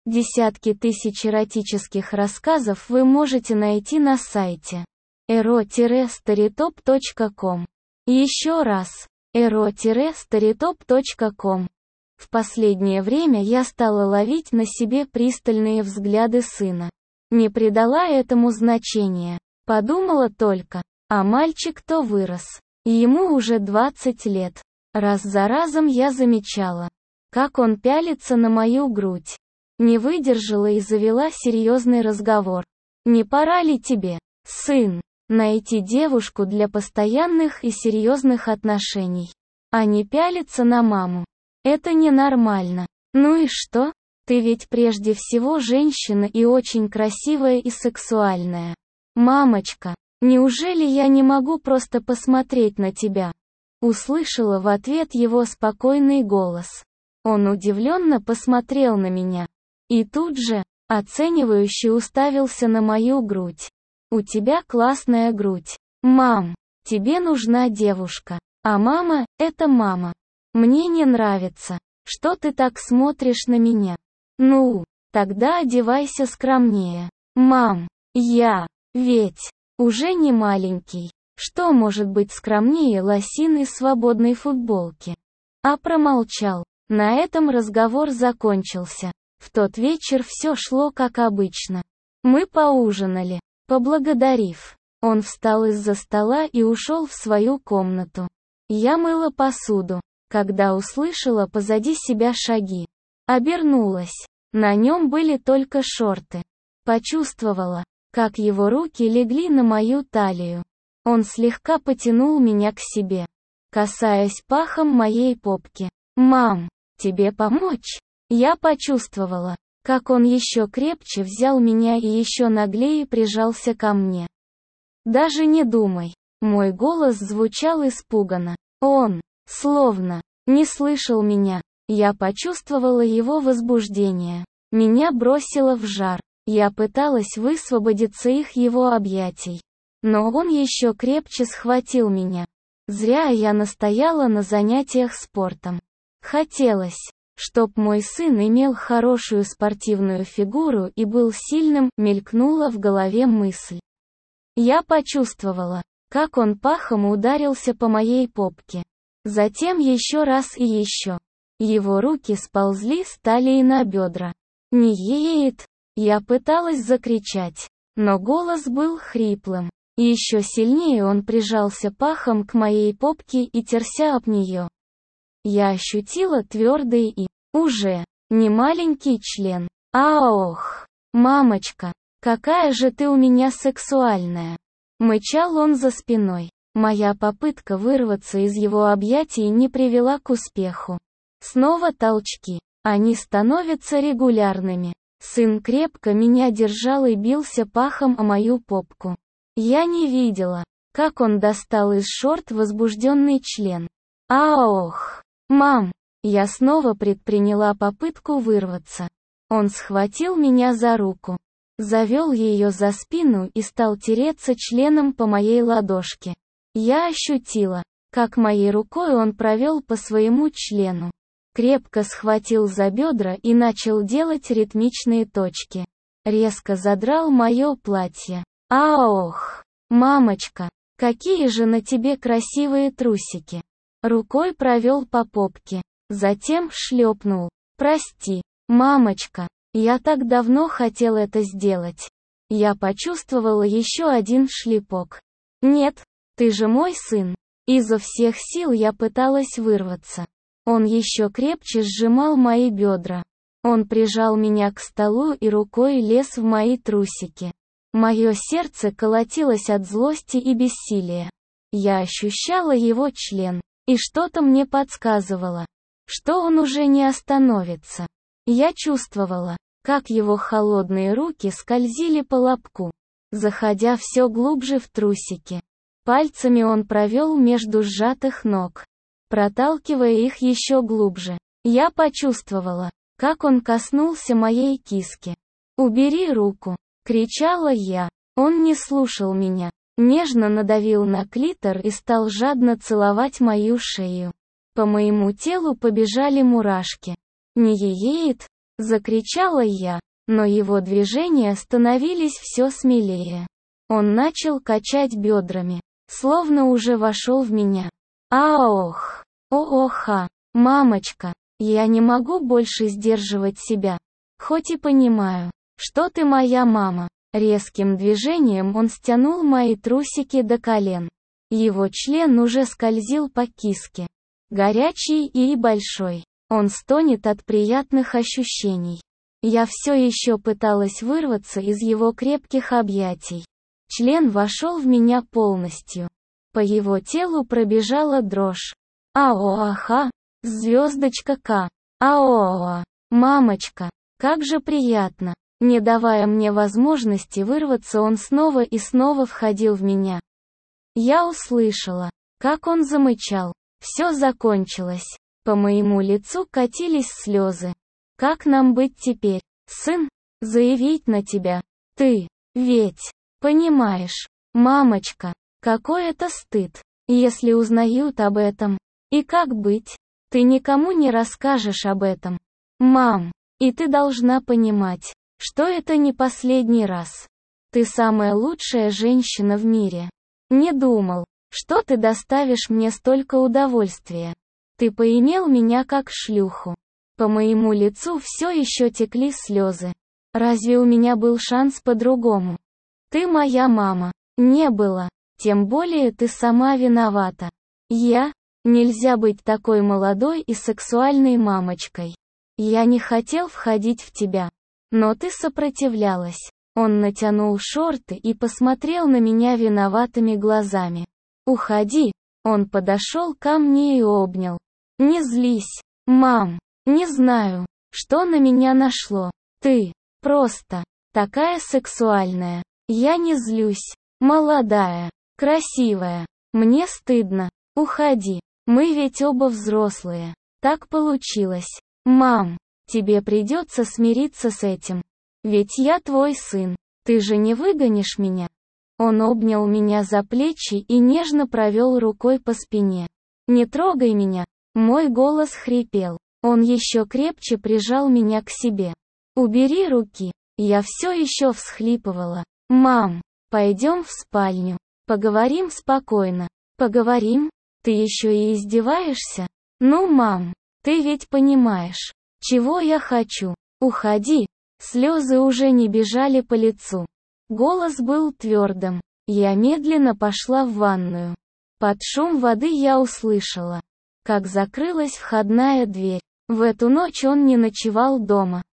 Десятки тысяч эротических рассказов вы можете найти на сайте ero-storytop.com. Еще раз, ero-storytop.com. В последнее время я стала ловить на себе пристальные взгляды сына. Не придала этому значения. Подумала только, а мальчик-то вырос. Ему уже 20 лет. Раз за разом я замечала, как он пялится на мою грудь. Не выдержала и завела серьезный разговор. Не пора ли тебе, сын, найти девушку для постоянных и серьезных отношений, а не пялиться на маму? Это ненормально. Ну и что? Ты ведь прежде всего женщина и очень красивая и сексуальная. Мамочка, неужели я не могу просто посмотреть на тебя? Услышала в ответ его спокойный голос. Он удивленно посмотрел на меня. И тут же, оценивающе уставился на мою грудь. У тебя классная грудь. Мам, тебе нужна девушка. А мама – это мама. Мне не нравится, что ты так смотришь на меня. Ну, тогда одевайся скромнее. Мам, я ведь уже не маленький. Что может быть скромнее лосиной свободной футболки? А промолчал. На этом разговор закончился. В тот вечер все шло как обычно. Мы поужинали. Поблагодарив, он встал из-за стола и ушел в свою комнату. Я мыла посуду, когда услышала позади себя шаги. Обернулась. На нем были только шорты. Почувствовала, как его руки легли на мою талию. Он слегка потянул меня к себе, касаясь пахом моей попки. «Мам, тебе помочь?» Я почувствовала, как он еще крепче взял меня и еще наглее прижался ко мне. «Даже не думай». Мой голос звучал испуганно. Он, словно, не слышал меня. Я почувствовала его возбуждение. Меня бросило в жар. Я пыталась высвободиться их его объятий. Но он еще крепче схватил меня. Зря я настояла на занятиях спортом. Хотелось, чтоб мой сын имел хорошую спортивную фигуру и был сильным, мелькнула в голове мысль. Я почувствовала, как он пахом ударился по моей попке. Затем еще раз и еще. Его руки сползли с талии на бедра. «Нет!» Я пыталась закричать, но голос был хриплым. Еще сильнее он прижался пахом к моей попке и терся об нее. Я ощутила твердый и уже не маленький член. Ох, мамочка, какая же ты у меня сексуальная! Мычал он за спиной. Моя попытка вырваться из его объятий не привела к успеху. Снова толчки. Они становятся регулярными. Сын крепко меня держал и бился пахом о мою попку. Я не видела, как он достал из шорт возбужденный член. Ох, мам! Я снова предприняла попытку вырваться. Он схватил меня за руку, завел ее за спину и стал тереться членом по моей ладошке. Я ощутила, как моей рукой он провел по своему члену. Крепко схватил за бедра и начал делать ритмичные точки. Резко задрал мое платье. Ох, мамочка, какие же на тебе красивые трусики. Рукой провел по попке. Затем шлепнул. Прости, мамочка, я так давно хотел это сделать. Я почувствовала еще один шлепок. Нет, ты же мой сын. Изо всех сил я пыталась вырваться. Он еще крепче сжимал мои бедра. Он прижал меня к столу и рукой лез в мои трусики. Мое сердце колотилось от злости и бессилия. Я ощущала его член, и что-то мне подсказывало, что он уже не остановится. Я чувствовала, как его холодные руки скользили по лобку, заходя все глубже в трусики. Пальцами он провел между сжатых ног, проталкивая их еще глубже. Я почувствовала, как он коснулся моей киски. «Убери руку!» — кричала я. Он не слушал меня. Нежно надавил на клитор и стал жадно целовать мою шею. По моему телу побежали мурашки. «Не ееет!» — Закричала я, но его движения становились все смелее. Он начал качать бедрами, словно уже вошел в меня. Аох! Ооха! Мамочка! Я не могу больше сдерживать себя. Хоть и понимаю, что ты моя мама. Резким движением он стянул мои трусики до колен. Его член уже скользил по киске. Горячий и большой. Он стонет от приятных ощущений. Я все еще пыталась вырваться из его крепких объятий. Член вошел в меня полностью. По его телу пробежала дрожь. Аоаха! Звездочка К. Аоа! Мамочка! Как же приятно! Не давая мне возможности вырваться, он снова и снова входил в меня. Я услышала, как он замычал. Все закончилось. По моему лицу катились слезы. Как нам быть теперь, сын? Заявить на тебя? Ты, ведь, понимаешь, мамочка, какой это стыд, если узнают об этом. И как быть? Ты никому не расскажешь об этом. Мам, и ты должна понимать, что это не последний раз. Ты самая лучшая женщина в мире. Не думал, что ты доставишь мне столько удовольствия. Ты поимел меня как шлюху. По моему лицу все еще текли слезы. Разве у меня был шанс по-другому? Ты моя мама. Не было. Тем более ты сама виновата. Нельзя быть такой молодой и сексуальной мамочкой. Я не хотел входить в тебя. Но ты сопротивлялась. Он натянул шорты и посмотрел на меня виноватыми глазами. Уходи. Он подошел ко мне и обнял. Не злись, мам. Не знаю, что на меня нашло. Ты просто такая сексуальная. Я не злюсь. Молодая, красивая. Мне стыдно. Уходи. Мы ведь оба взрослые. Так получилось. Мам, тебе придется смириться с этим. Ведь я твой сын. Ты же не выгонишь меня. Он обнял меня за плечи и нежно провел рукой по спине. Не трогай меня. Мой голос хрипел. Он еще крепче прижал меня к себе. Убери руки. Я все еще всхлипывала. Мам, пойдем в спальню. Поговорим спокойно. Поговорим? Ты еще и издеваешься? Ну, мам, ты ведь понимаешь, чего я хочу. Уходи. Слезы уже не бежали по лицу. Голос был твердым. Я медленно пошла в ванную. Под шум воды я услышала, как закрылась входная дверь. В эту ночь он не ночевал дома.